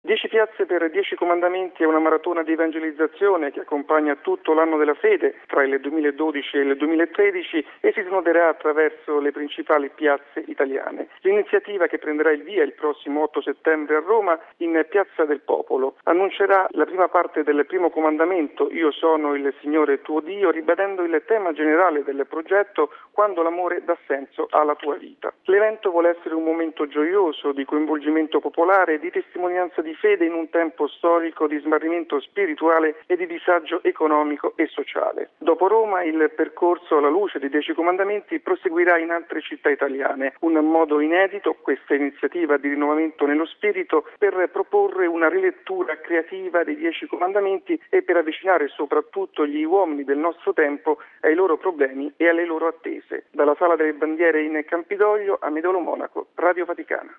10 piazze per 10 comandamenti è una maratona di evangelizzazione che accompagna tutto l'anno della fede tra il 2012 e il 2013 e si snoderà attraverso le principali piazze italiane. L'iniziativa, che prenderà il via il prossimo 8 settembre a Roma in Piazza del Popolo, annuncerà la prima parte del primo comandamento "Io sono il Signore tuo Dio", ribadendo il tema generale del progetto "Quando l'amore dà senso alla tua vita". L'evento vuole essere un momento gioioso di coinvolgimento popolare e di testimonianza di fede in un tempo storico di smarrimento spirituale e di disagio economico e sociale. Dopo Roma, il percorso alla luce dei 10 comandamenti proseguirà in altre città italiane, un modo inedito, questa iniziativa di rinnovamento nello spirito, per proporre una rilettura creativa dei 10 comandamenti e per avvicinare soprattutto gli uomini del nostro tempo ai loro problemi e alle loro attese. Dalla Sala delle Bandiere in Campidoglio, Amedeo Lo Monaco, Radio Vaticana.